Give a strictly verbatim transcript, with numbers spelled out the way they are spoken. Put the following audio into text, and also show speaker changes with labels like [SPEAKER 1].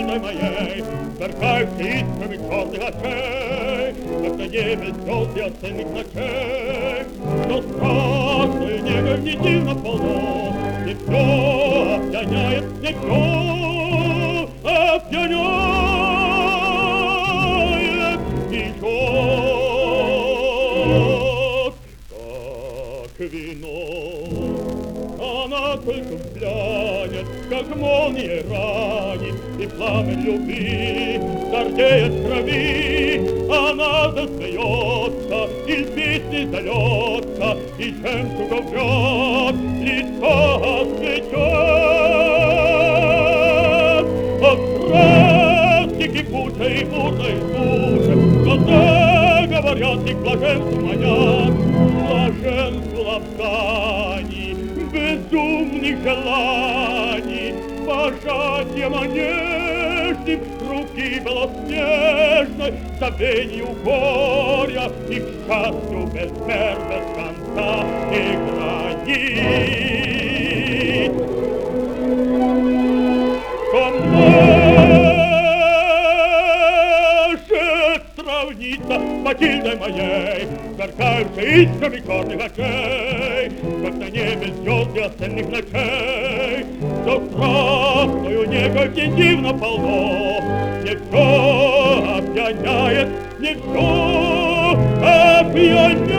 [SPEAKER 1] Матильдой моей, сверкающей искрами черных очей, как на небе звезды осенних ночей, что страстную небо в недельно полно, не все опьяняет, не все опьяняет. Вино, она только взглянет, как молния ранит, и пламя любви зардеет крови. Она засмеется, из песни зальется, и жемчугом врет, лицо осветет. От страсти кипучей, бурной суши, глаза говорят, и к блаженству манят, блаженству ласканий, безумных желаний, пожатием нежным, руки белоснежной, забвению горя и к счастью безмер, без конца и границ. Что может сравниться с Матильдой моей, сверкающей искрами черных очей, как на небе звезды осенних ночей, что страстную негой дивно полно, не все опьяняет, не все опьяняет.